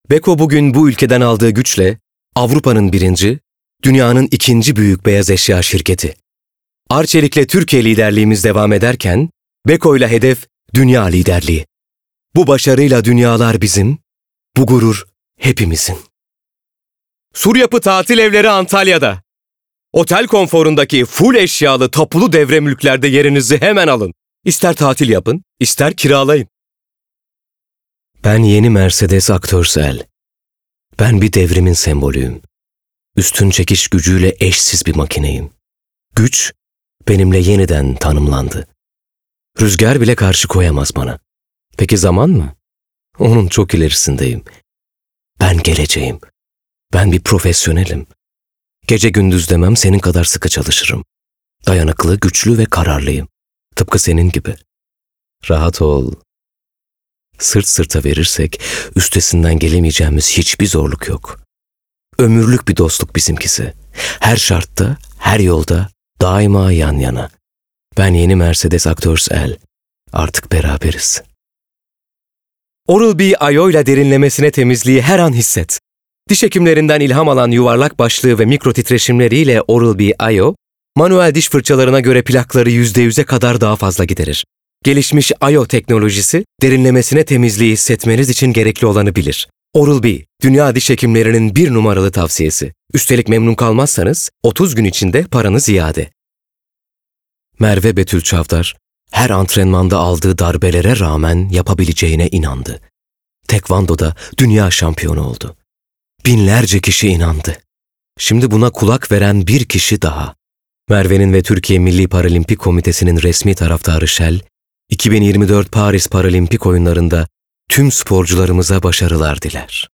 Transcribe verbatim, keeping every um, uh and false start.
Beko bugün bu ülkeden aldığı güçle Avrupa'nın birinci, dünyanın ikinci büyük beyaz eşya şirketi. Arçelik'le Türkiye liderliğimiz devam ederken, Beko'yla hedef dünya liderliği. Bu başarıyla dünyalar bizim, bu gurur hepimizin. Sur Yapı Tatil Evleri Antalya'da. Otel konforundaki full eşyalı tapulu devre mülklerde yerinizi hemen alın. İster tatil yapın, ister kiralayın. Ben yeni Mercedes Actors-L. Ben bir devrimin sembolüyüm. Üstün çekiş gücüyle eşsiz bir makineyim. Güç benimle yeniden tanımlandı. Rüzgar bile karşı koyamaz bana. Peki zaman mı? Onun çok ilerisindeyim. Ben geleceğim. Ben bir profesyonelim. Gece gündüz demem, senin kadar sıkı çalışırım. Dayanıklı, güçlü ve kararlıyım. Tıpkı senin gibi. Rahat ol. Sırt sırta verirsek üstesinden gelemeyeceğimiz hiçbir zorluk yok. Ömürlük bir dostluk bizimkisi. Her şartta, her yolda, daima yan yana. Ben yeni Mercedes Actors-L. Artık beraberiz. Oral-B I O ile derinlemesine temizliği her an hisset. Diş hekimlerinden ilham alan yuvarlak başlığı ve mikro titreşimleriyle Oral-B I O, manuel diş fırçalarına göre plakları yüzde yüze kadar daha fazla giderir. Gelişmiş I O teknolojisi, derinlemesine temizliği hissetmeniz için gerekli olanı bilir. Oral-B, dünya diş hekimlerinin bir numaralı tavsiyesi. Üstelik memnun kalmazsanız, otuz gün içinde paranız iade. Merve Betül Çavdar, her antrenmanda aldığı darbelere rağmen yapabileceğine inandı. Tekvando'da dünya şampiyonu oldu. Binlerce kişi inandı. Şimdi buna kulak veren bir kişi daha. Merve'nin ve Türkiye Milli Paralimpik Komitesi'nin resmi taraftarı Shell, iki bin yirmi dört Paris Paralimpik Oyunları'nda tüm sporcularımıza başarılar diler.